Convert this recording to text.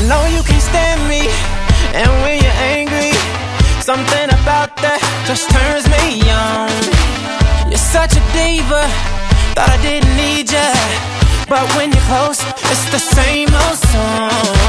know you can't stand me, and when you're angry, something about that just turns me on. You're such a diva, thought I didn't need ya, but when you're close, it's the same old song.